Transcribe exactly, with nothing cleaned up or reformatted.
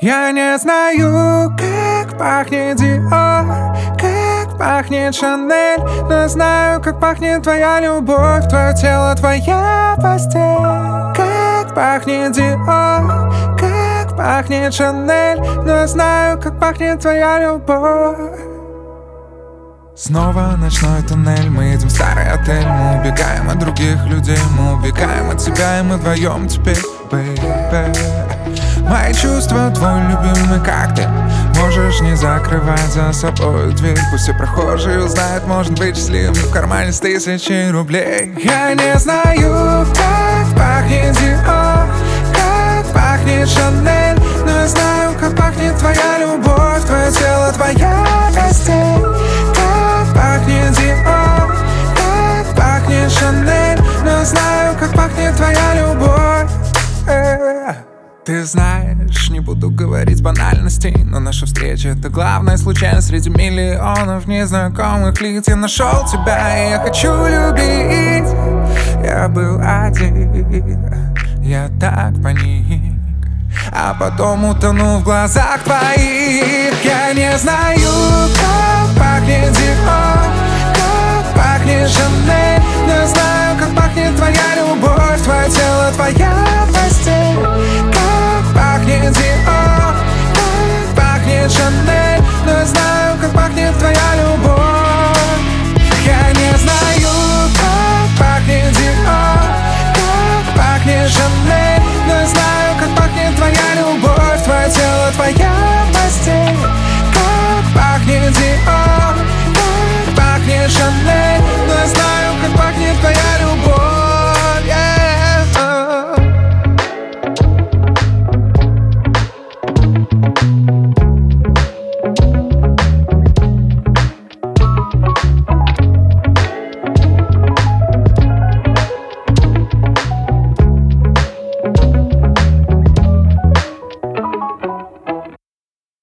Я не знаю, как пахнет Диор, как пахнет Шанель, но знаю, как пахнет твоя любовь, твое тело, твоя постель. Как пахнет Диор, как пахнет Шанель, но знаю, как пахнет твоя любовь. Снова ночной туннель, мы едем в старый отель. Мы убегаем от других людей, мы убегаем от себя, и мы вдвоем теперь, бэйбэ. Мои чувства, твой любимый коктейль. Можешь не закрывать за собой дверь, пусть все прохожие узнают, может быть счастливым в кармане с тысячей рублей. Я не знаю, как пахнет Диор, как пахнет Шанель, но я знаю, как пахнет твоя любовь, твое тело, твоя постель. Как пахнет Диор, как пахнет Шанель, но я знаю, как пахнет твоя любовь. Ты знаешь, не буду говорить банальностей, но наша встреча — это главная случайность среди миллионов незнакомых лиц. Я нашел тебя, и я хочу любить. Я был один, я так паник, а потом утонул в глазах твоих. Я не знаю, как пахнет Диор, как пахнет Шанель, но я знаю, как пахнет твоя любовь, твое тело, твоя постель.